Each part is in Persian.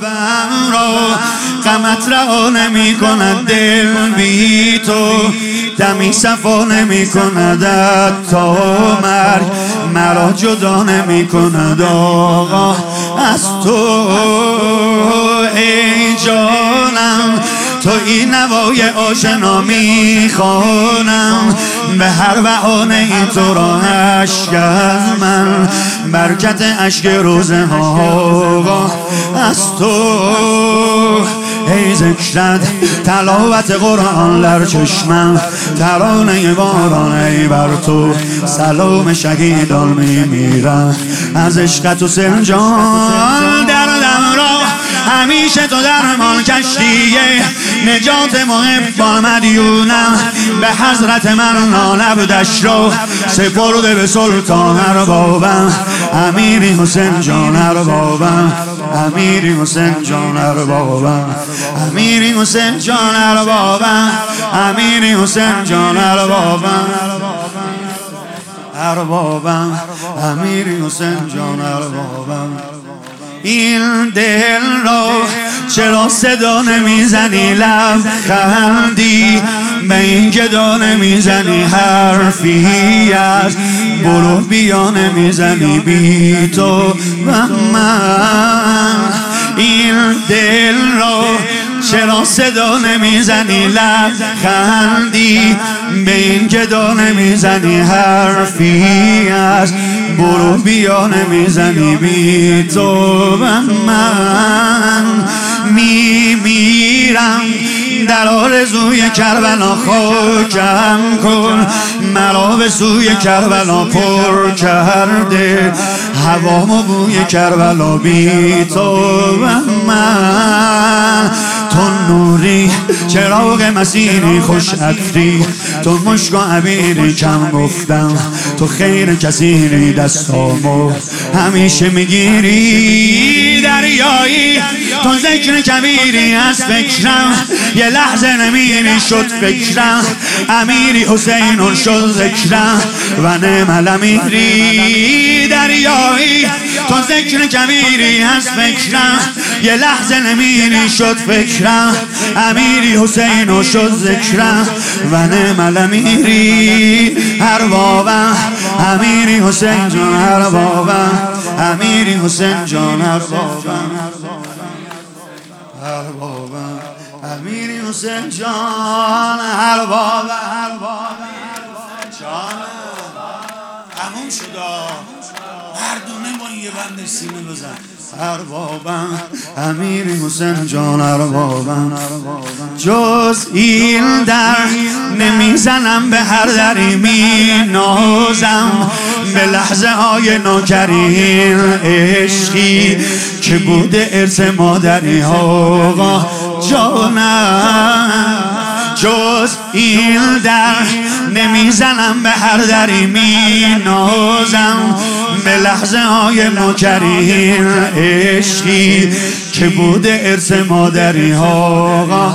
قلبم را غمت رها نمی کند دل بی تو، دمی صفا نمی کند تا مرگ مرا جدا نمی کند آقا از تو. ای جانم تو این نوای آشنا میخوانم، به هر بهانه این تو را اشک از من، برکت اشک روزه ها از تو. ای ذکرت تلاوت قرآن در چشمم، ترانه باران ای بر تو، سلام شهیدان میمیرم از عشقت و سنجان. دردم را همیشه تو درمان کشتیه، نجات محبان مدیونم، به حضرت من نالبدش را سپرده به سلطان اربابم. امیری حسین جان اربابم، امیری حسین جان اربابم، امیری حسین جان اربابم، امیری حسین جان اربابم، اربابم امیری حسین جان اربابم. این دل را چرا صدا نمیزنی لبخندی، به این گدا نمیزنی حرفی از برو بیا نمیزنی بی تو و من. این دل را چرا صدا نمیزنی لبخندی، به این گدا نمیزنی حرفی از برو بیا نمیزنی بی تو و من. میمیرم در آرزوی کربلا، خاکم کن مرا به سوی کربلا پر کرده، هوامو بوی کربلا بی تو و من. تو نوری چراغ مسیری خوش عطری، تو مشک و عبیری کم گفتم، تو خیر کثیری دستامو همیشه میگیری. دریایی تو ذکر کبیری از فکرم، یه لحظه نمیری شد فکرم، امیری حسین شد ذکرم و نعم الامیری. دریایی تو ذکر کبیری از فکرم، یه لحظه نمیری شد فکرم، امیری حسین شد ذکرم و نعم الامیری. اربابم امیری حسین جان اربابم، امیری حسین جان اربابم، اربابم امیری حسین جان اربابم. جانم تموم شدا، مردونه با یه بند سینه بزن. اربابم امیری حسین جان اربابم، جز این در نمیزنم به هر دری می نازم، به لحظه های ناکرین عشقی که بوده ارث مادری آقا جانم. جز این در نمیزنم به هر دری می نازم، به لحظه های ناکرین عشقی که بوده ارث مادری آقا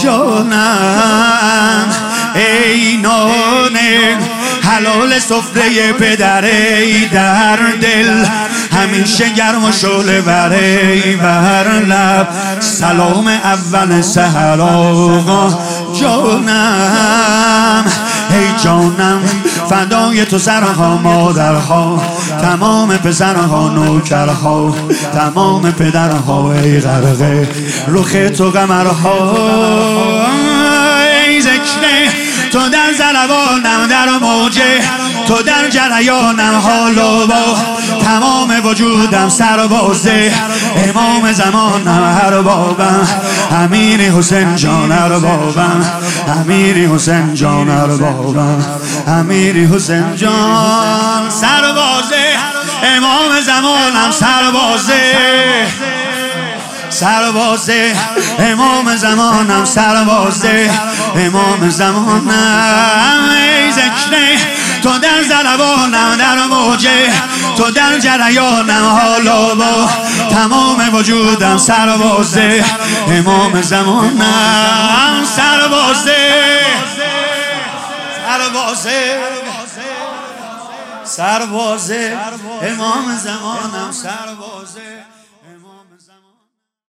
جانم. ای نانه حلال سفره پدر، ای در دل همیشه گرم و شعله بره بر لب، سلام اول سحر آقا جانم. ای جانم فدای تو سرها مادرها، تمام پسرها نوکرها، تمام پدرها، ای غرقه رخ تو قمرها. ای ذکر تو در زلبانم در موجه، تو در جریانم حالا با تمام وجودم سربازه، امام زمانم اربابم، امیری حسین جان اربابم، امیری حسین جان اربابم، امیری حسین جان سربازه، امام زمانم سربازه، سربازه امام زمانم سربازه، امام زمانم. ای ذکر تو در زلبانم در موجه، تو در جریانم حالا با تمام وجودم سربازه، امام زمانم سربازه، سربازه، سربازه امام زمانم سربازه.